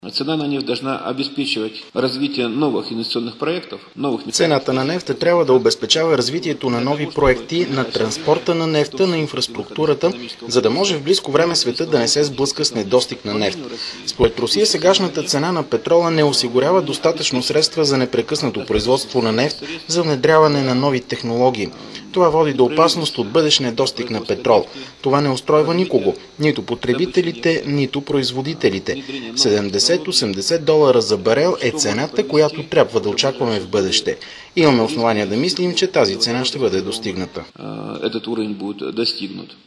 Цена на нефть должна обеспечивать развитие новых инвестиционных проектов, Цената на нефта трябва да обезпечава развитието на нови проекти на транспорта на нефта, на инфраструктурата, за да може в близко време света да не се сблъска с недостиг на нефт. Според Русия сегашната цена на петрола не осигурява достатъчно средства за непрекъснато производство на нефт за внедряване на нови технологии. Това води до опасност от бъдещ недостиг на петрол. Това не устройва никого, нито потребителите, нито производителите. 70-80 долара за барел е цената, която трябва да очакваме в бъдеще. Имаме основания да мислим, че тази цена ще бъде достигната.